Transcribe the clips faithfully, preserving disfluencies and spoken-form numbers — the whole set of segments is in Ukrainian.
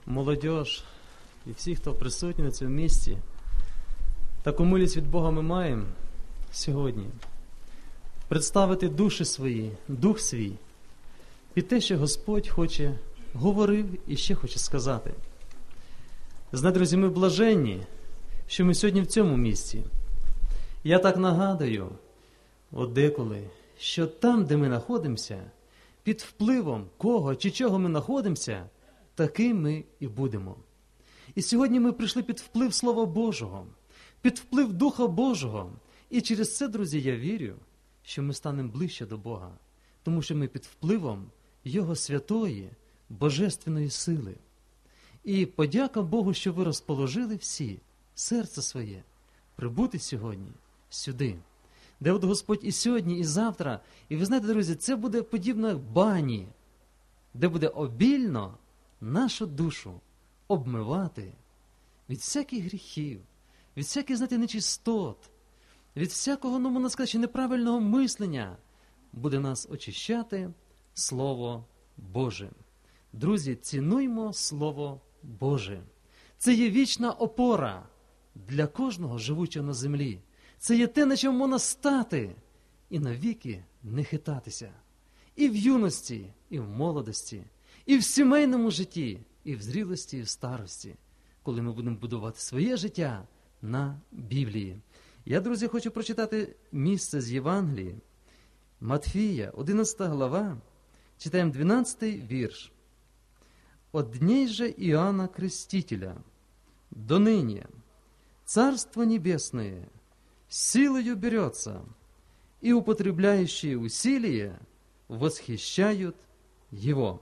молодь і всі, хто присутні на цьому місці. Таку милість від Бога ми маємо сьогодні представити душі свої, дух свій під те, що Господь хоче, говорив і ще хоче сказати. Знаєте, друзі, ми блаженні, що ми сьогодні в цьому місці. Я так нагадую, от деколи, що там, де ми знаходимося, під впливом кого чи чого ми знаходимося, таким ми і будемо. І сьогодні ми прийшли під вплив Слова Божого, під вплив Духа Божого. І через це, друзі, я вірю, що ми станемо ближче до Бога, тому що ми під впливом Його святої, божественної сили. І подяка Богу, що ви розположили всі серце своє прибути сьогодні сюди, де от Господь і сьогодні, і завтра. І ви знаєте, друзі, це буде подібно як бані, де буде обільно нашу душу обмивати від всяких гріхів, від всяких, знаєте, нечистот, від всякого, ну, можна сказати, неправильного мислення буде нас очищати Слово Боже. Друзі, цінуймо Слово Боже. Це є вічна опора для кожного живучого на землі. Це є те, на чому можна стати і навіки не хитатися. І в юності, і в молодості, і в сімейному житті, і в зрілості, і в старості, коли ми будемо будувати своє життя на Біблії. Я, друзі, хочу прочитати місце з Євангелії. Матфія, одинадцята глава, читаємо дванадцятий вірш. «От дней же Иоанна Крестителя до ныне Царство Небесное силою берется, и употребляющие усилия восхищают Его».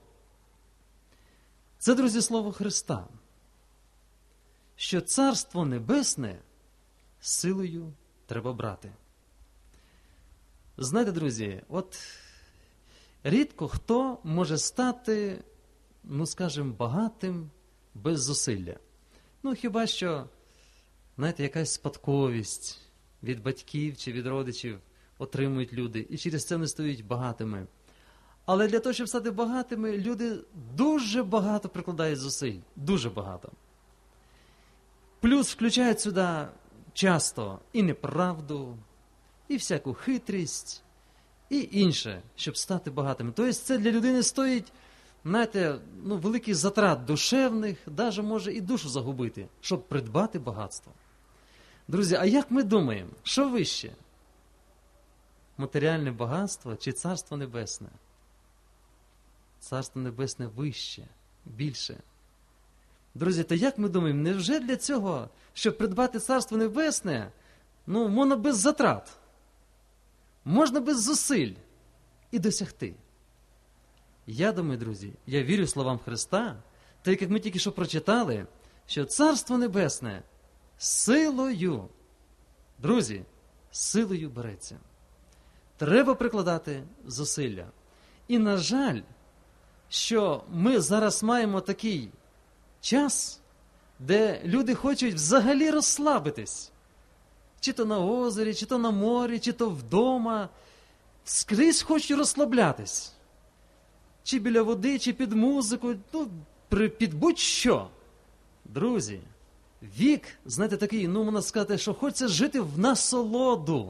Це, друзі, слово Христа, що Царство Небесне силою треба брати. Знаєте, друзі, от рідко хто може стати, ну, скажімо, багатим без зусилля. Ну, хіба що, знаєте, якась спадковість від батьків чи від родичів отримують люди, і через це вони стають багатими. Але для того, щоб стати багатими, люди дуже багато прикладають зусиль. Дуже багато. Плюс включають сюди часто і неправду, і всяку хитрість, і інше, щоб стати багатими. Тобто це для людини стоїть, знаєте, ну, великий затрат душевних, навіть може і душу загубити, щоб придбати багатство. Друзі, а як ми думаємо, що вище? Матеріальне багатство чи Царство Небесне? Царство Небесне вище, більше. Друзі, то як ми думаємо, невже для цього, щоб придбати Царство Небесне, ну, можна без затрат, можна без зусиль і досягти? Я думаю, друзі, я вірю словам Христа, так як ми тільки що прочитали, що Царство Небесне силою, друзі, силою береться. Треба прикладати зусилля. І, на жаль, що ми зараз маємо такий час, де люди хочуть взагалі розслабитись. Чи то на озері, чи то на морі, чи то вдома. Скрізь хочуть розслаблятись. Чи біля води, чи під музику, ну, під будь-що. Друзі, вік, знаєте, такий, ну, можна сказати, що хочеться жити в насолоду,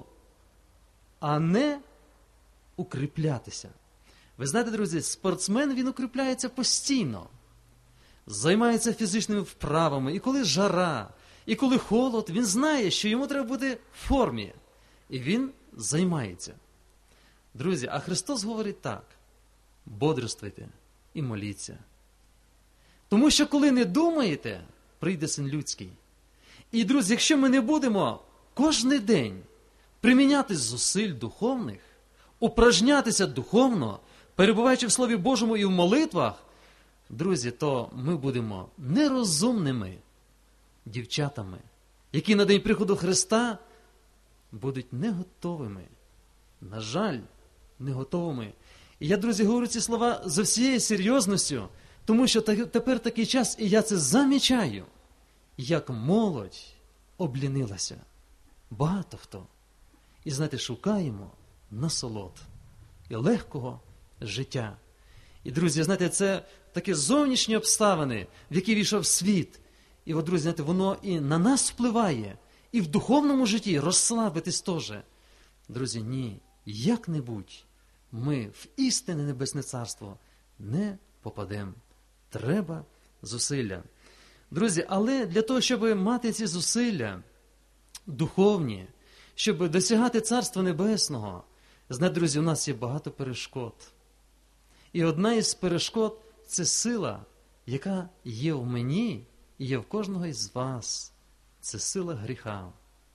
а не укріплятися. Ви знаєте, друзі, спортсмен, він укріпляється постійно. Займається фізичними вправами. І коли жара, і коли холод, він знає, що йому треба бути в формі. І він займається. Друзі, а Христос говорить так. Бодрствуйте і моліться. Тому що коли не думаєте, прийде Син Людський. І, друзі, якщо ми не будемо кожен день приміняти зусиль духовних, упражнятися духовно, перебуваючи в Слові Божому і в молитвах, друзі, то ми будемо нерозумними дівчатами, які на день приходу Христа будуть не готовими. На жаль, не готовими. І я, друзі, говорю ці слова з всією серйозністю, тому що тепер такий час, і я це замічаю, як молодь облінилася. Багато хто. І, знаєте, шукаємо насолод і легкого життя. І, друзі, знаєте, це такі зовнішні обставини, в які війшов світ. І от, друзі, знаєте, воно і на нас впливає, і в духовному житті розслабитись теж. Друзі, ні, як-небудь ми в істинне Небесне Царство не попадемо. Треба зусилля. Друзі, але для того, щоб мати ці зусилля духовні, щоб досягати Царства Небесного, знаєте, друзі, у нас є багато перешкод. І одна із перешкод – це сила, яка є в мені і є в кожного із вас. Це сила гріха.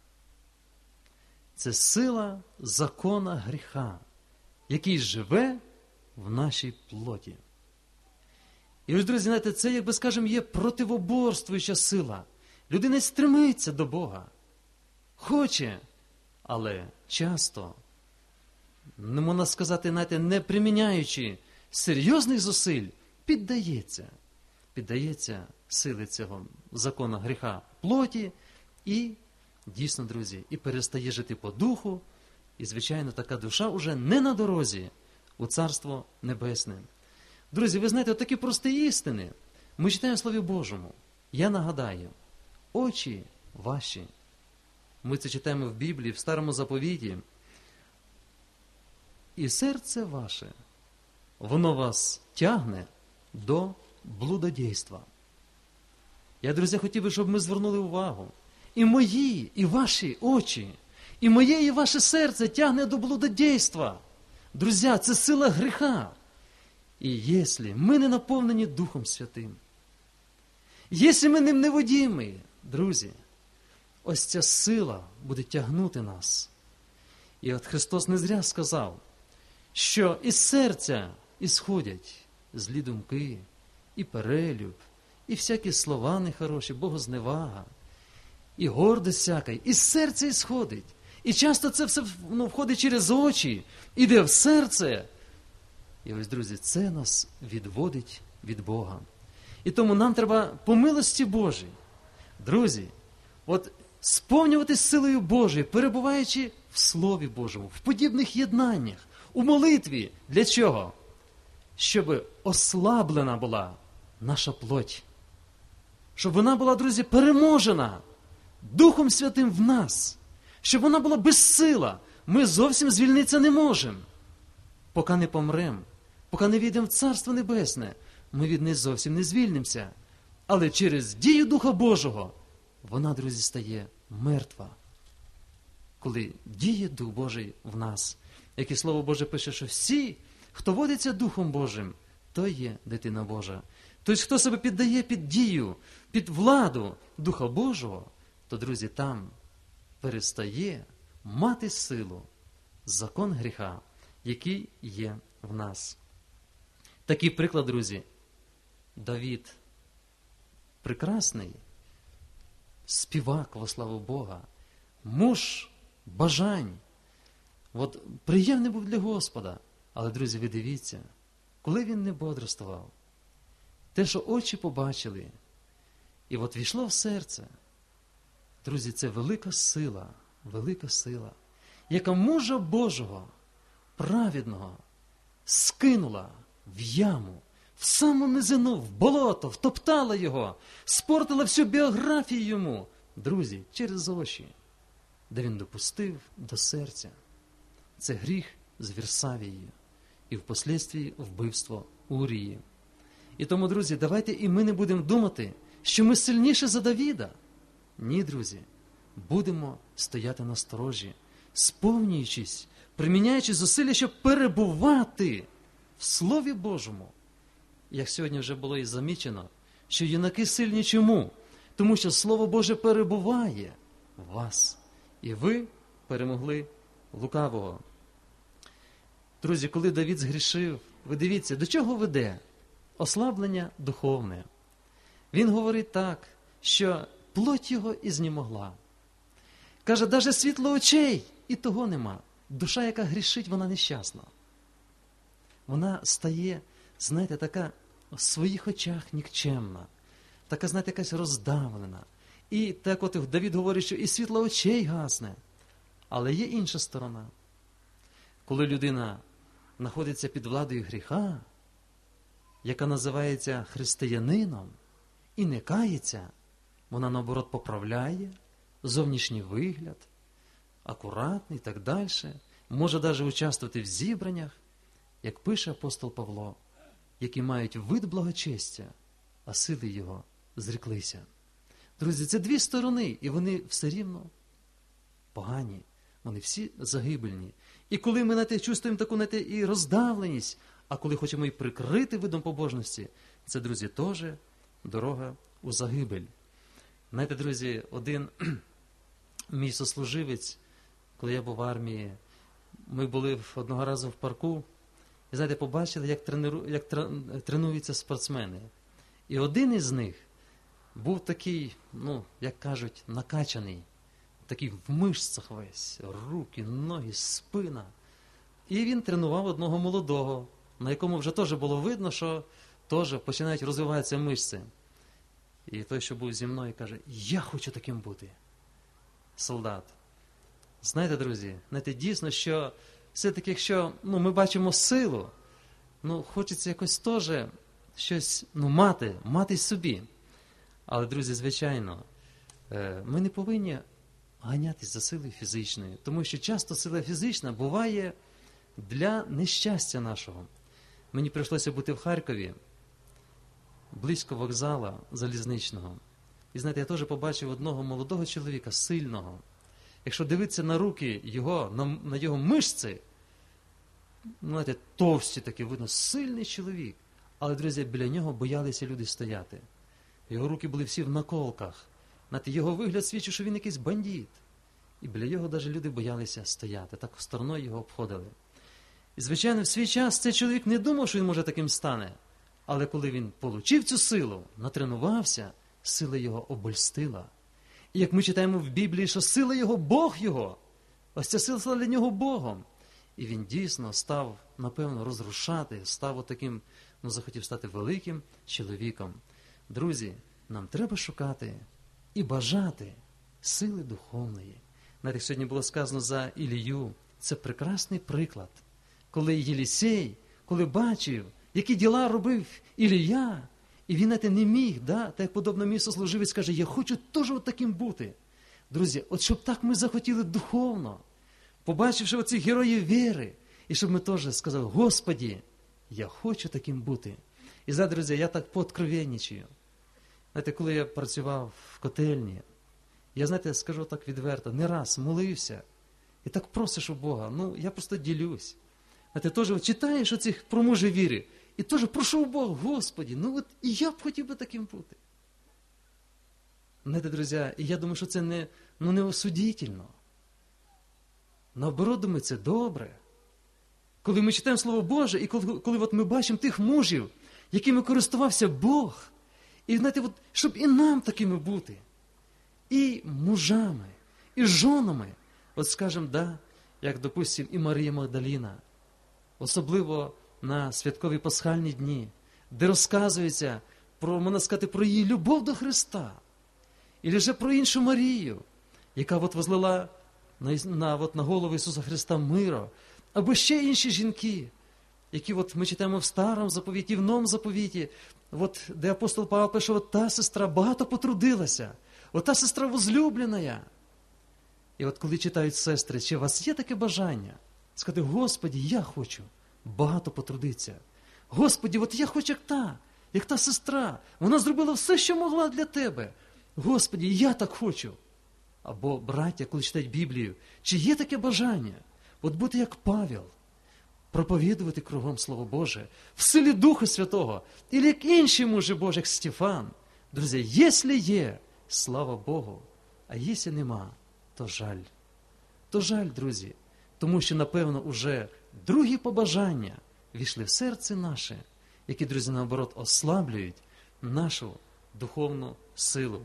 Це сила закона гріха, який живе в нашій плоті. І ось, друзі, знаєте, це, як би скажемо, є противоборствуюча сила. Людина стремиться до Бога. Хоче, але часто, не можна сказати, знаєте, не приміняючи серйозних зусиль, піддається. Піддається сили цього закона гріха плоті і, дійсно, друзі, і перестає жити по духу. І, звичайно, така душа уже не на дорозі у Царство Небесне. Друзі, ви знаєте, отакі прості істини ми читаємо в Слові Божому. Я нагадаю, очі ваші, ми це читаємо в Біблії, в Старому Заповіті, і серце ваше, воно вас тягне до блудодійства. Я, друзі, хотів би, щоб ми звернули увагу. І мої, і ваші очі, і моє, і ваше серце тягне до блудодійства. Друзі, це сила гріха. І якщо ми не наповнені Духом Святим, якщо ми ним не водіємо, друзі, ось ця сила буде тягнути нас. І от Христос не зря сказав, що із серця ісходять злі думки, і перелюб, і всякі слова нехороші, богозневага, і гордость всяка, із серця ісходить. І часто це все ну, входить через очі, іде в серце. І ось, друзі, це нас відводить від Бога. І тому нам треба по милості Божій, друзі, от сповнюватись силою Божою, перебуваючи в Слові Божому, в подібних єднаннях, у молитві. Для чого? Щоб ослаблена була наша плоть. Щоб вона була, друзі, переможена Духом Святим в нас. Щоб вона була безсила. Ми зовсім звільнитися не можемо. Поки не помремо, поки не війдемо в Царство Небесне, ми від неї зовсім не звільнимося. Але через дію Духа Божого вона, друзі, стає мертва. Коли діє Дух Божий в нас. Як і Слово Боже пише, що всі, хто водиться Духом Божим, то є дитина Божа. Тобто, хто себе піддає під дію, під владу Духа Божого, то, друзі, там перестає мати силу закон гріха, який є в нас. Такий приклад, друзі, Давид прекрасний, співак во славу Бога, муж бажань. От приємний був для Господа. Але, друзі, ви дивіться, коли він не бодрствував, те, що очі побачили, і от війшло в серце, друзі, це велика сила, велика сила, яка мужа Божого, праведного, скинула в яму, в саму низину, в болото, втоптала його, спортила всю біографію йому, друзі, через очі, де він допустив до серця. Це гріх з Вірсавією і впоследствії вбивство Урії. І тому, друзі, давайте і ми не будемо думати, що ми сильніші за Давіда. Ні, друзі, будемо стояти на сторожі, сповнюючись, приміняючи зусилля, щоб перебувати в Слові Божому. Як сьогодні вже було і замічено, що юнаки сильні чому? Тому що Слово Боже перебуває в вас. І ви перемогли лукавого. Друзі, коли Давид згрішив, ви дивіться, до чого веде? Ослаблення духовне. Він говорить так, що плоть його і знемогла. Каже, навіть світло очей і того нема. Душа, яка грішить, вона нещасна. Вона стає, знаєте, така в своїх очах нікчемна. Така, знаєте, якась роздавлена. І так от Давид говорить, що і світло очей гасне. Але є інша сторона. Коли людина знаходиться під владою гріха, яка називається християнином і не кається, вона, наоборот, поправляє зовнішній вигляд, акуратний і так далі, може навіть участвувати в зібраннях, як пише апостол Павло, які мають вид благочестя, а сили його зреклися. Друзі, це дві сторони, і вони все рівно погані, вони всі загибельні. І коли ми на те чувствуємо таку на те і роздавленість, а коли хочемо і прикрити видом побожності, це, друзі, теж дорога у загибель. Знаєте, друзі, один мій сослуживець, коли я був в армії, ми були одного разу в парку, і, знаєте, побачили, як, трениру, як тренуються спортсмени. І один із них був такий, ну, як кажуть, накачаний, такий в мишцях весь, руки, ноги, спина. І він тренував одного молодого, на якому вже теж було видно, що теж починають розвиватися мишці. І той, що був зі мною, каже, я хочу таким бути. Солдат. Знаєте, друзі, знаєте, дійсно, що все-таки, якщо ну, ми бачимо силу, ну, хочеться якось теж щось ну, мати, мати собі. Але, друзі, звичайно, ми не повинні ганятись за силою фізичною, тому що часто сила фізична буває для нещастя нашого. Мені прийшлося бути в Харкові, близько вокзала залізничного. І, знаєте, я теж побачив одного молодого чоловіка, сильного. Якщо дивитися на руки його, на, на його мишці, знаєте, товсті такі, видно, сильний чоловік. Але, друзі, біля нього боялися люди стояти. Його руки були всі в наколках. Знаєте, його вигляд свідчив, що він якийсь бандит. І біля його навіть люди боялися стояти. Так стороною його обходили. І, звичайно, в свій час цей чоловік не думав, що він може таким стане. Але коли він получив цю силу, натренувався, сила його обольстила. І як ми читаємо в Біблії, що сила його – Бог його. Ось ця сила стала для нього Богом. І він дійсно став, напевно, розрушати, став отаким, ну, захотів стати великим чоловіком. Друзі, нам треба шукати і бажати сили духовної. Навіть як сьогодні було сказано за Ілію, це прекрасний приклад. Коли Єлісей, коли бачив, які діла робив Ілія, і він це не міг, да? Так як подобно мій сослуживець каже, я хочу теж от таким бути. Друзі, от щоб так ми захотіли духовно, побачивши оцих героїв віри, і щоб ми теж сказали, Господі, я хочу таким бути. І зараз, друзі, я так пооткровенничаю. Знаєте, коли я працював в котельні, я, знаєте, скажу так відверто, не раз молився, і так просиш у Бога, ну, я просто ділюсь. Знаєте, теж читаєш оцих про мужа віри, і теж прошу у Бога, Господі, ну от і я б хотів би таким бути. Знаєте, друзі, і я думаю, що це не, ну, не осудительно. Наоборот, думаю, це добре. Коли ми читаємо Слово Боже, і коли, коли от ми бачимо тих мужів, якими користувався Бог, і, знаєте, от, щоб і нам такими бути, і мужами, і жонами, от скажемо, да, як, допустим, і Марія Магдаліна, особливо на святкові пасхальні дні, де розказується про, можна сказати, про її любов до Христа, і лише про іншу Марію, яка от возлила на, на, от, на голову Ісуса Христа миро, або ще інші жінки, які от ми читаємо в Старому заповіті, в Новому заповіті, от, де апостол Павло пише, от та сестра багато потрудилася, от та сестра возлюблена. І от коли читають сестри, чи у вас є таке бажання сказати, Господі, я хочу багато потрудитися. Господі, от я хочу як та, як та сестра, вона зробила все, що могла для тебе. Господі, я так хочу. Або, браття, коли читають Біблію, чи є таке бажання, от бути як Павел, проповідувати кругом Слово Боже, в силі Духа Святого, і як інші мужі Божі, як Стефан. Друзі, якщо є, слава Богу, а якщо нема, то жаль. То жаль, друзі, тому що, напевно, уже другі побажання війшли в серце наше, які, друзі, наоборот, ослаблюють нашу духовну силу.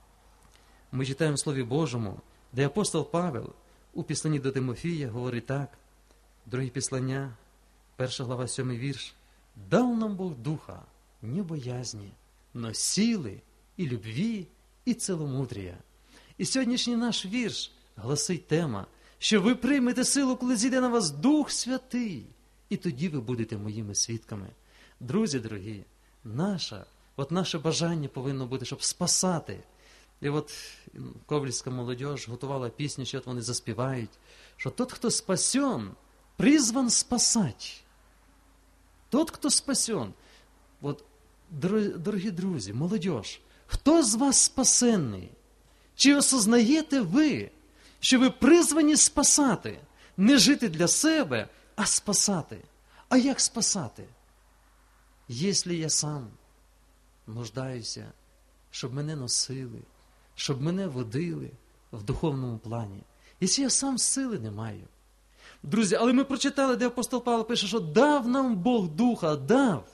Ми читаємо в Слові Божому, де апостол Павел у післанні до Тимофія говорить так, друге післання, перша глава, сьомий вірш, «Дав нам Бог духа, не боязні, но сили і любві, і ціломудрія». І сьогоднішній наш вірш гласить тема, що ви приймете силу, коли зійде на вас Дух Святий, і тоді ви будете моїми свідками. Друзі дорогі, наша, от наше бажання повинно бути, щоб спасати. І от ковлівська молодь готувала пісню, що от вони заспівають, що тот, хто спасен, призван спасать. Тот, хто спасен. От, дорогі друзі, молодь, хто з вас спасенний? Чи осознаєте ви, що ви призвані спасати? Не жити для себе, а спасати. А як спасати? Якщо я сам нуждаюся, щоб мене носили, щоб мене водили в духовному плані. Якщо я сам сили не маю. Друзі, але ми прочитали, де апостол Павло пише, що дав нам Бог Духа, дав.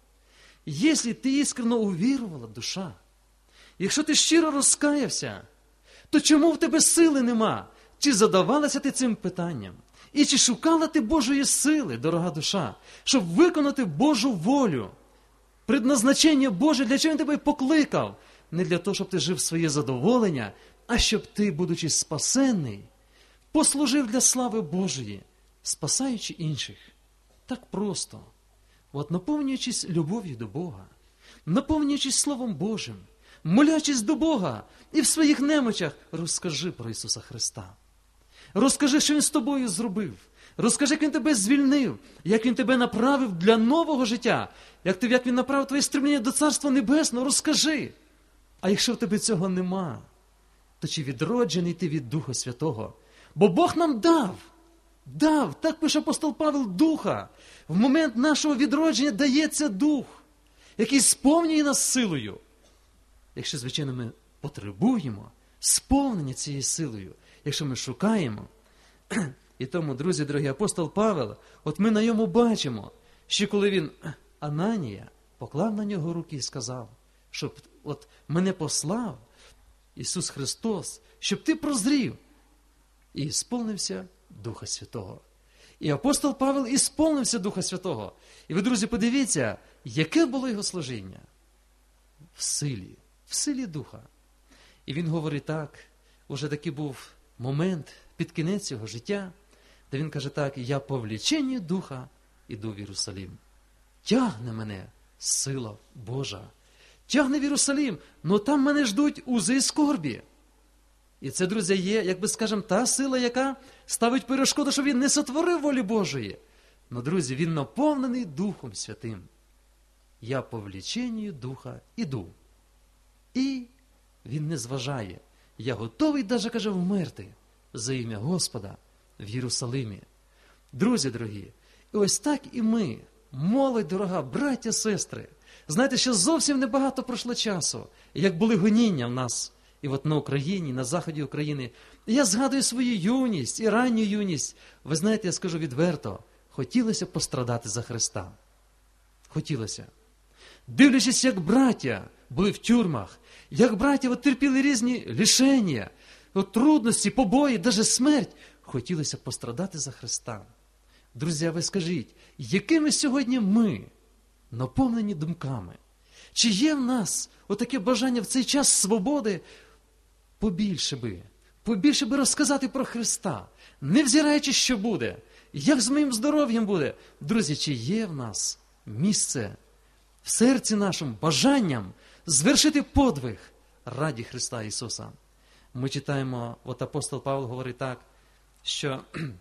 Якщо ти іскренно увірувала, душа, якщо ти щиро розкаявся, то чому в тебе сили нема? Чи задавалася ти цим питанням? І чи шукала ти Божої сили, дорога душа, щоб виконати Божу волю? Предназначення Боже, для чого Він тебе покликав? Не для того, щоб ти жив своє задоволення, а щоб ти, будучи спасенний, послужив для слави Божої, спасаючи інших. Так просто. От наповнюючись любов'ю до Бога, наповнюючись Словом Божим, молячись до Бога і в своїх немочах розкажи про Ісуса Христа. Розкажи, що Він з тобою зробив. Розкажи, як Він тебе звільнив, як Він тебе направив для нового життя, як, ти, як Він направив твоє стремління до Царства Небесного, розкажи. А якщо в тебе цього нема, то чи відроджений ти від Духа Святого? Бо Бог нам дав, дав, так пише апостол Павел, Духа. В момент нашого відродження дається Дух, який сповнює нас силою. Якщо, звичайно, ми потребуємо сповнення цією силою, якщо ми шукаємо. І тому, друзі, дорогі, апостол Павел, от ми на йому бачимо, що коли він, Ананія, поклав на нього руки і сказав, щоб от мене послав Ісус Христос, щоб ти прозрів. І сповнився Духа Святого. І апостол Павел ісповнився Духа Святого. І ви, друзі, подивіться, яке було його служіння? В силі, в силі Духа. І він говорить так, уже такий був момент під кінець його життя, де він каже так: я по вліченню Духа іду в Єрусалим. Тягне мене сила Божа. Тягне в Єрусалим, но там мене ждуть узи і скорбі. І це, друзі, є, як би скажемо, та сила, яка ставить перешкоду, щоб він не сотворив волі Божої. Но, друзі, він наповнений Духом Святим. Я по вліченню Духа іду. І він не зважає. Я готовий, даже, каже, вмерти за ім'я Господа в Єрусалимі. Друзі дорогі, і ось так і ми, молодь дорога, браття, сестри, знаєте, що зовсім небагато пройшло часу, як були гоніння в нас, і от на Україні, на заході України. І я згадую свою юність і ранню юність. Ви знаєте, я скажу відверто, хотілося пострадати за Христа. Хотілося. Дивлячись, як браття були в тюрмах, як браття от терпіли різні лишення, от трудності, побої, навіть смерть, хотілося пострадати за Христа. Друзі, ви скажіть, якими сьогодні ми наповнені думками? Чи є в нас отаке бажання в цей час свободи побільше би, побільше би розказати про Христа, не взираючи, що буде, як з моїм здоров'ям буде? Друзі, чи є в нас місце в серці нашому бажанням звершити подвиг раді Христа Ісуса? Ми читаємо, от апостол Павло говорить так, що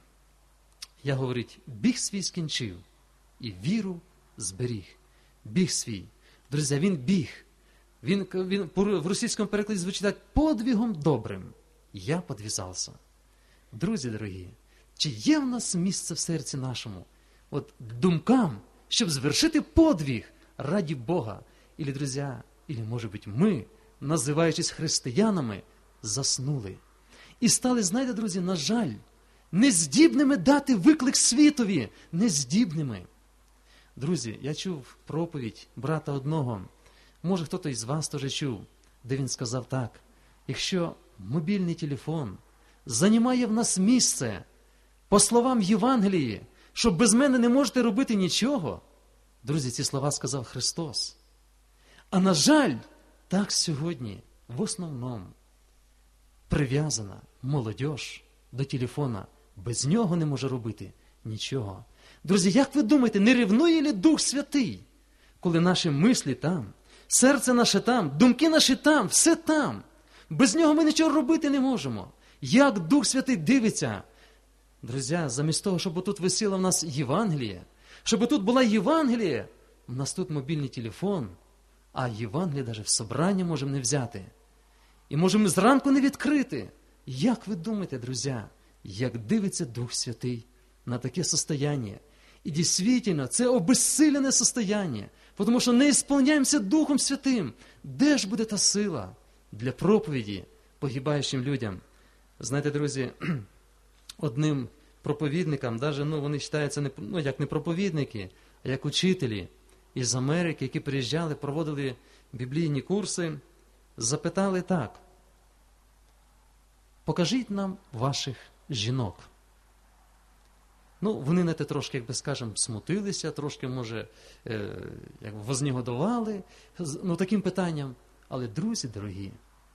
я, говорить, біг свій скінчив і віру зберіг. Біг свій. Друзі, він біг. Він, він в російському перекладі звучить так: подвигом добрим я подвізався. Друзі дорогі, чи є в нас місце в серці нашому от думкам, щоб звершити подвиг раді Бога? Ілі, друзі, ілі, може бути, ми, називаючись християнами, заснули. І стали, знаєте, друзі, на жаль, нездібними дати виклик світові. Нездібними. Друзі, я чув проповідь брата одного, може хтось із вас теж чув, де він сказав так: якщо мобільний телефон займає в нас місце, по словам Євангелії, що без мене не можете робити нічого, друзі, ці слова сказав Христос. А на жаль, так сьогодні в основному прив'язана молодь до телефона, без нього не може робити нічого. Друзі, як ви думаєте, не ревнує ли Дух Святий? коли наші мислі там, серце наше там, думки наші там, все там. Без нього ми нічого робити не можемо. Як Дух Святий дивиться? Друзі, замість того, щоб тут висіла в нас Євангеліє, щоб тут була Євангеліє, у нас тут мобільний телефон, а Євангеліє навіть в собранні можемо не взяти. І можемо зранку не відкрити. Як ви думаєте, друзі, як дивиться Дух Святий на таке состояння? І дійсно, це обезсилене состояння, тому що не ісполняємося Духом Святим. Де ж буде та сила для проповіді погибаючим людям? Знаєте, друзі, одним проповідникам, навіть, ну, вони вважаються не, ну, як не проповідники, а як учителі із Америки, які приїжджали, проводили біблійні курси, запитали так: покажіть нам ваших жінок. Ну, вони на те трошки, як би скажемо, смутилися, трошки, може, е, як вознегодували, ну, таким питанням. Але, друзі дорогі,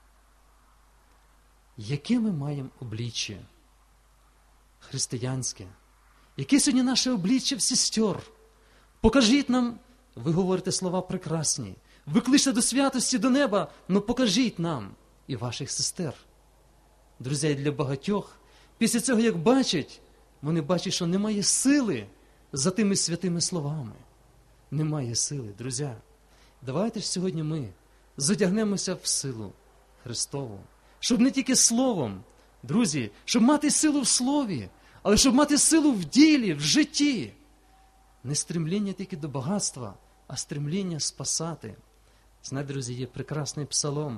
яке ми маємо обличчя християнське? Яке сьогодні наше обличчя в сестер? Покажіть нам, ви говорите слова прекрасні, ви кличете до святості, до неба, ну покажіть нам і ваших сестер. Друзі, для багатьох, після цього, як бачать, вони бачать, що немає сили за тими святими словами. Немає сили, друзі. Давайте ж сьогодні ми задягнемося в силу Христову, щоб не тільки словом, друзі, щоб мати силу в слові, але щоб мати силу в ділі, в житті. Не стремління тільки до багатства, а стремління спасати. Знаєте, друзі, є прекрасний псалом,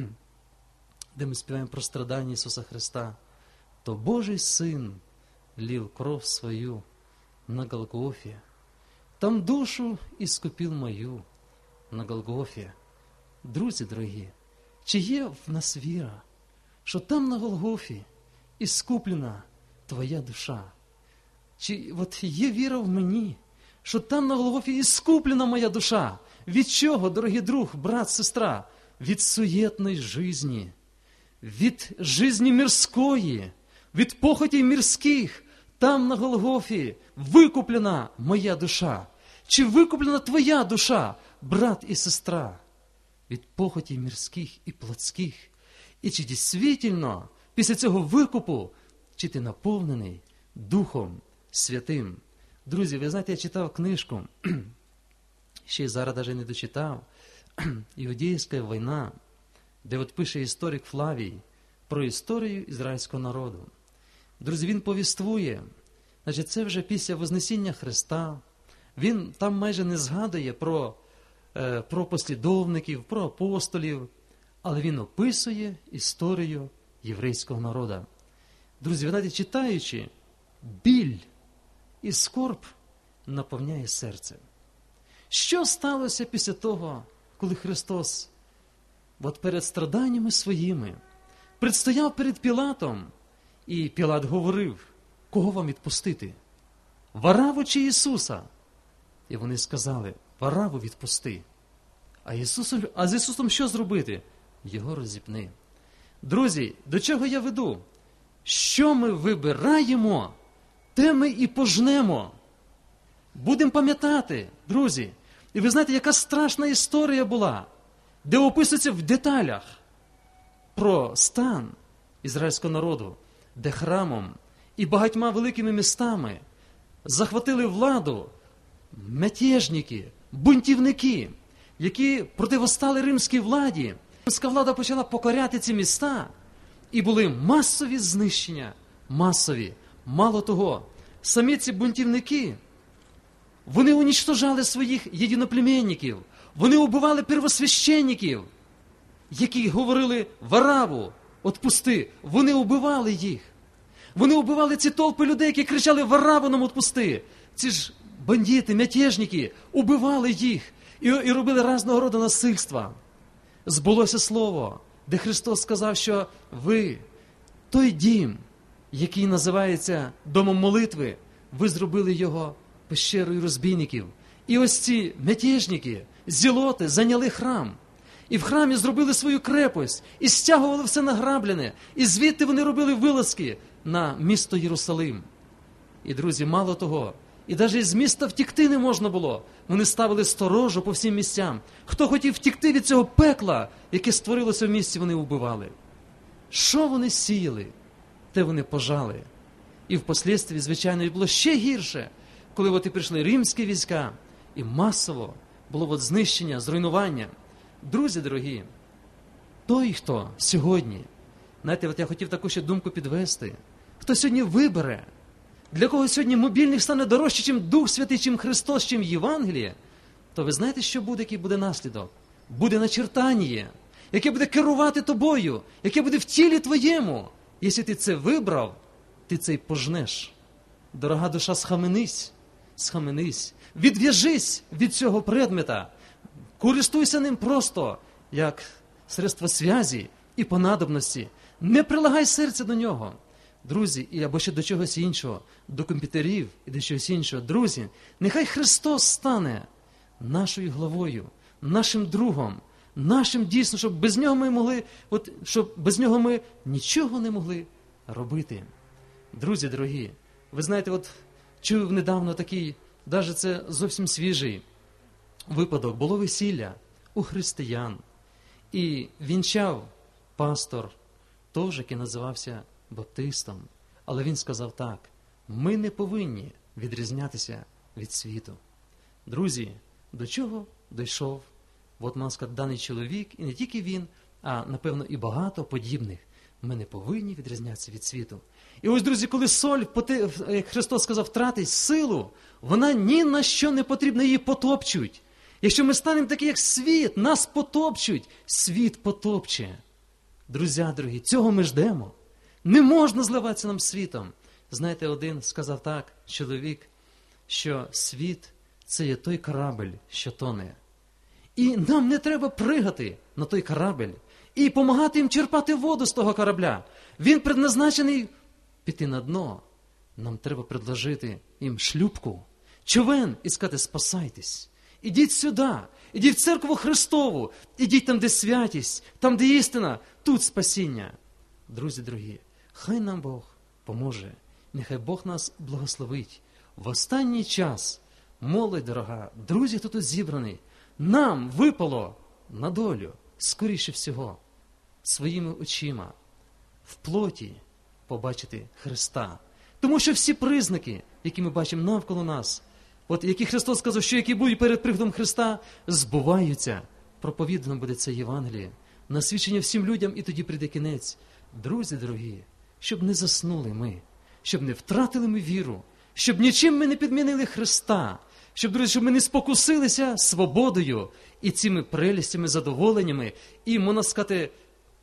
де ми співаємо про страдання Ісуса Христа. То Божий Син лил кров свою на Голгофе, там душу іскупив мою на Голгофе. Друзі дорогі, чи є в нас віра, що там на Голгофі іскуплена твоя душа? Чи от є віра в мені, що там на Голгофі іскуплена моя душа? Від чого, дорогий друг, брат, сестра? Від суєтної жизни, від жизни мирської, від похотей мирських. Там на Голгофі викуплена моя душа. Чи викуплена твоя душа, брат і сестра? Від похотей мирських і плотських. І чи дійсно після цього викупу, чи ти наповнений Духом Святим? Друзі, ви знаєте, я читав книжку, ще й зараз навіть не дочитав, «Іудейська війна», де от пише історик Флавій про історію ізраїльського народу. Друзі, він повіствує, значить, це вже після Вознесіння Христа. Він там майже не згадує про, е, про послідовників, про апостолів, але він описує історію єврейського народу. Друзі, ви знаєте, читаючи, біль і скорб наповняє серце. Що сталося після того, коли Христос от перед страданнями своїми предстояв перед Пілатом, і Пілат говорив: кого вам відпустити? Вараву чи Ісуса? І вони сказали: Вараву відпусти. А, Ісус, а з Ісусом що зробити? Його розіпни. Друзі, до чого я веду? Що ми вибираємо, те ми і пожнемо. Будемо пам'ятати, друзі. І ви знаєте, яка страшна історія була, де описується в деталях про стан ізраїльського народу, де храмом і багатьма великими містами захватили владу мятежники, бунтівники, які противостали римській владі. Римська влада почала покоряти ці міста, і були масові знищення, масові. Мало того, самі ці бунтівники, вони унічтожали своїх єдиноплемінників, вони убивали первосвященників, які говорили: Вараву, отпусти. Вони убивали їх. Вони убивали ці толпи людей, які кричали: Вараву нам отпусти. Ці ж бандити, мятежники убивали їх і, і робили різного роду насильства. Збулося слово, де Христос сказав, що ви, той дім, який називається домом молитви, ви зробили його пещерою розбійників. І ось ці мятежники, зілоти, зайняли храм. І в храмі зробили свою крепость, і стягували все награблене. І звідти вони робили вилазки на місто Єрусалим. І, друзі, мало того, І навіть з міста втікти не можна було. Вони ставили сторожу по всім місцям. Хто хотів втікти від цього пекла, яке створилося в місті, вони вбивали. Що вони сіяли, те вони пожали. І впоследстві, звичайно, було ще гірше, коли от і прийшли римські війська, і масово було от знищення, зруйнування. Друзі дорогі, той, хто сьогодні, знаєте, от я хотів таку ще думку підвести, хто сьогодні вибере, для кого сьогодні мобільник стане дорожче, чим Дух Святий, чим Христос, чим Євангеліє, то ви знаєте, що буде, який буде наслідок? Буде начертання, яке буде керувати тобою, яке буде в тілі твоєму. Якщо ти це вибрав, ти це й пожнеш. Дорога душа, схаменись, схаменись, відв'яжись від цього предмета, користуйся ним просто, як средство зв'язі і по надобності. Не прилагай серце до нього. Друзі, і або ще до чогось іншого, до комп'ютерів і до чогось іншого. Друзі, нехай Христос стане нашою главою, нашим другом, нашим дійсно, щоб без нього ми могли, от, щоб без нього ми нічого не могли робити. Друзі дорогі, ви знаєте, от чув недавно такий, навіть це зовсім свіжий випадок, було весілля у християн. І вінчав пастор, теж, який називався баптистом. Але він сказав так: ми не повинні відрізнятися від світу. Друзі, до чого дійшов, от, можна сказати, даний чоловік, і не тільки він, а, напевно, і багато подібних. Ми не повинні відрізнятися від світу. І ось, друзі, коли соль, як Христос сказав, втратить силу, вона ні на що не потрібна, її потопчуть. Якщо ми станемо такі, як світ, нас потопчуть, світ потопче. Друзі, дорогі, цього ми ждемо. Не можна зливатися нам світом. Знаєте, один сказав так, чоловік, що світ – це є той корабль, що тоне. І нам не треба пригати на той корабль і допомагати їм черпати воду з того корабля. Він предназначений піти на дно. Нам треба предложити їм шлюпку, човен і сказати: спасайтесь. Ідіть сюди, ідіть в церкву Христову, ідіть там, де святість, там, де істина, тут спасіння. Друзі дорогі, хай нам Бог поможе, нехай Бог нас благословить. В останній час, молодь дорога, друзі, хто тут зібраний, нам випало на долю, скоріше всього, своїми очима, в плоті побачити Христа. Тому що всі признаки, які ми бачимо навколо нас, от які Христос сказав, що які будуть перед приходом Христа, збуваються. Проповідано буде це Євангеліє, на свідчення всім людям, і тоді прийде кінець. Друзі дорогі, щоб не заснули ми, щоб не втратили ми віру, щоб нічим ми не підмінили Христа, щоб, друзі, щоб ми не спокусилися свободою і цими прелістями, задоволеннями, і, можна сказати,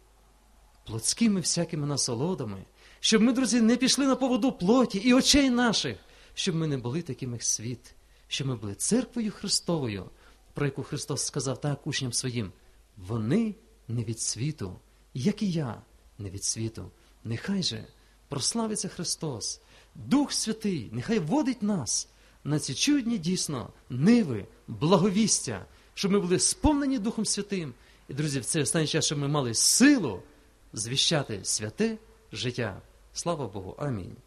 плотськими всякими насолодами, щоб ми, друзі, не пішли на поводу плоті і очей наших, щоб ми не були такими, як світ, щоб ми були церквою Христовою, про яку Христос сказав так учням своїм: вони не від світу, як і я не від світу. Нехай же прославиться Христос, Дух Святий, нехай водить нас на ці чудні, дійсно, ниви, благовістя, щоб ми були сповнені Духом Святим. І, друзі, в цей останній час, щоб ми мали силу звіщати святе життя. Слава Богу. Амінь.